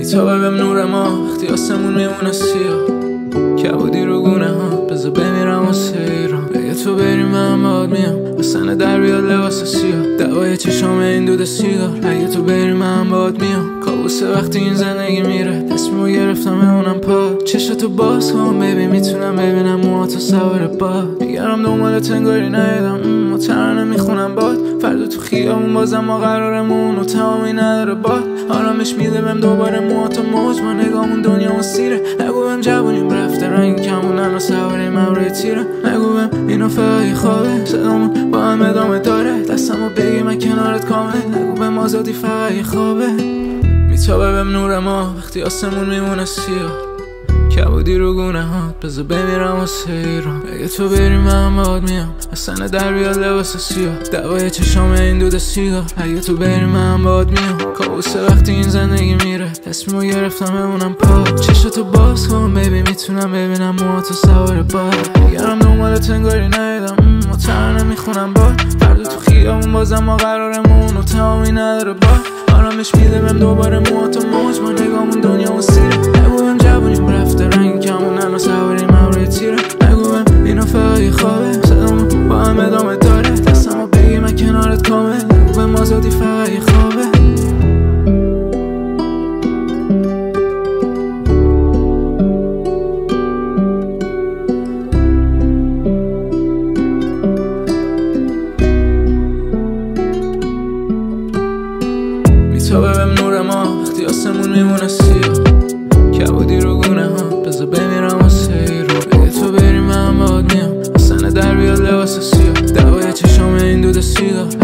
میتابه بهم نور ما وقتی آسمون میمونه سیاه، کبودی رو گونه ها بذار بمیرم واسه ایران. اگه تو بری من باهات میام، حسن در بیاد لباس سیاه، دوای چشام این دود سیگار. اگه تو بری من باهات میام، کابوسه وقتی این زندگی میره، تصمیمو گرفتم بمونم پا. چشاتو باز کن ببین میتونم ببینم موهاتو سوار باد. میگرم دنبالت انگاری ندیدم و ترانه میخونم باد. فردا تو خیابون بازم ما قرارمون و تمامی نداره باد. آرامش میده بهم دوباره موهاتو موج، ما نگامون دنیا و سیره. نگو بهم جوونیم رفته رنگ کمونن و سواریم هم روی تیره. نگو بهم اینو فقط خوابه، صدامون با هم ادامه داره. دستمو بگی من کنارت کامل، نگو بهم آزادی فقط خوابه. میتابه بهم نور ما وقتی آسمون میمونه سیاه، کبودی رو گونه هات بذار بمیرم واسه ایران. اگه تو بری من باهات میام، حسن در بیاد لباس سیاه، دوای چشام این دود سیگار. اگه تو بری من باهات میام، کابوسه وقتی این زندگی میره، تصمیمو گرفتم بمونم پا. چشاتو باز کن ببین میتونم ببینم موهاتو سوار باد. میگرم دنبالت انگاری ندیدم و ترانه میخونم باد. فردا تو خیابون بازم ما قرارمون و تمامی نداره باد. آرامش میده بهم دوباره موهاتو موج، ما نگامون دنیا و سیره. نگو بهم جوونیم رفته رنگ کمونن و سواریم هم روی تیره. نگو بهم اینو فقط خوابه، صدامون با هم ادامه داره. دستمو بگی من کنارت کامل، نگو بهم آزادی فقط خوابه. میتابه بهم نور ما وقتی آسمون میمونه سیاه، کبودی رو گونه ها بذار بمیرم واسه ایران. اگه تو بری من باهات میام، حسن در بیاد لباس سیاه، دوای چشام این دود سیگار.